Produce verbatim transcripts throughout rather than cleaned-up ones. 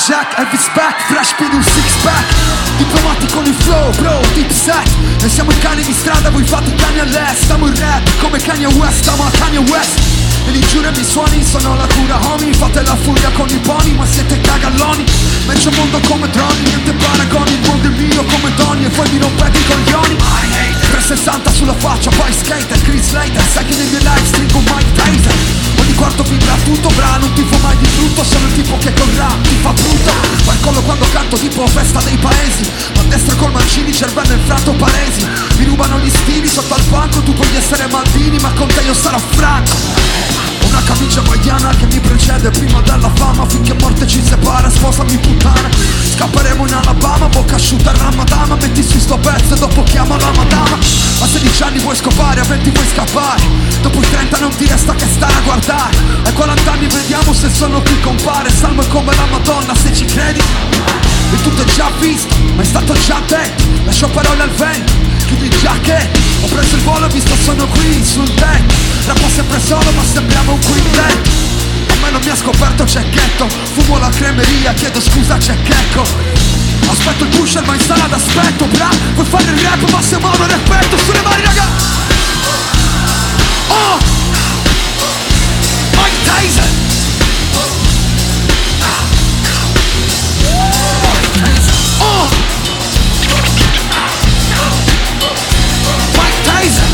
Jack, Elvis back, Fresh speed un six pack. Diplomati con il flow, bro, deep set. Noi siamo i cani di strada, voi fate i cani all'est. Stiamo in rap, come Kanye West, stiamo a Kanye West. E l'ingiuria mi suoni, sono la cura homie. Fate la furia con i pony, ma siete cagalloni. Merce un mondo come droni, niente paragoni. Il mondo è mio come Donny e voi mi rompete i coglioni. trecentosessanta sulla faccia, poi skater, Chris Slater. Sai che nei miei live stringo Mike Tyson. Ogni quarto vibra tutto, bra, non ti fa mai di brutto. Sono il tipo che con rap ti fa brutto. Fa il collo quando canto tipo festa dei paesi. Ma a destra col Mancini, cervello infranto palesi. Mi rubano gli stili sotto al banco. Tu puoi essere Maldini, ma con te io sarò Franco. Una camicia magliana che mi precede prima della fama. Finché morte ci separa, sposami puttana. Scapperemo in Alabama, bocca asciutta a Ramadama. Metti su sto pezzo e dopo chiama la madama. A sedici anni vuoi scopare, a venti vuoi scappare. Dopo i trenta non ti resta che stare a guardare. Ai quaranta anni vediamo se sono qui compare. Salmo è come la Madonna se ci credi. Il tutto è già visto, ma è stato già detto. Lascio parole al vento, chiudi il giacchetto. Ho preso il volo e visto sono qui sul tetto. Rappo sempre solo ma sembriamo un quintetto. A me non mi ha scoperto Cecchetto. Fumo la cremeria, chiedo scusa Cecchetto. Aspetto il pusher ma in sala d'aspetto. Bra, vuoi fare il rap ma se muovo l'effetto. Sulle mani raga. Oh Mike Tyson. Oh Mike Tyson.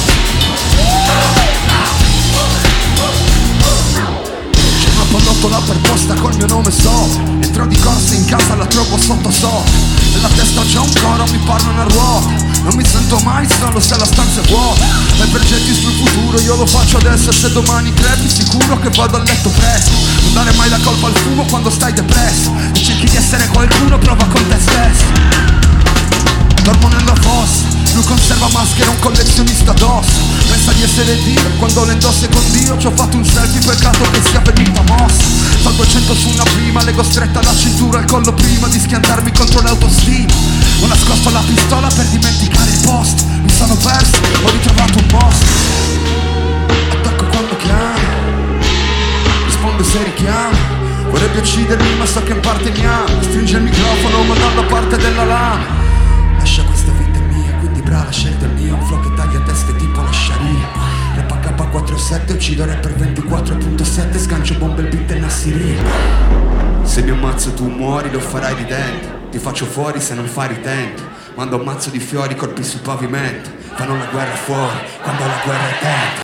C'è una pallottola per posta col mio nome sopra. Entro di corsa in casa, la trovo sotto sopra. Nella testa c'è un coro, mi parlano a ruota. Non mi sento mai solo se la stanza è vuota. E progetti sul futuro io lo faccio adesso. E se domani crepi sicuro che vado a letto presto. Non dare mai la colpa al fumo quando stai depresso. E cerchi di essere qualcuno, prova con te stesso. Dormo nella fossa, lui conserva maschera, un collezionista d'ossa. Pensa di essere Dio, quando le indosse con Dio. Ci ho fatto un selfie, peccato che sia venuta mossa. Fa duecento su una prima, leggo stretta alla cintura al collo prima di schiantarmi contro l'autostima. Ho nascosto la pistola per dimenticare il posto. Mi sono perso, ho ritrovato un posto. Attacco quando chiami, rispondo se richiami. Vorrebbe uccidermi ma so che in parte mi ama. Stringe il microfono ma dalla parte della lama. Lascia questa vita è mia, quindi brava scelta è mia. Un flow che taglia teste tipo la Sharia. Rap H quarantasette, uccido rapper ventiquattro punto sette. Sgancio bombe il beat e Nassiria. Se mi ammazzo tu muori, lo farai ridente. Ti faccio fuori se non fai ritento. Mando un mazzo di fiori, colpi sul pavimento. Fanno la guerra fuori, quando la guerra è dentro.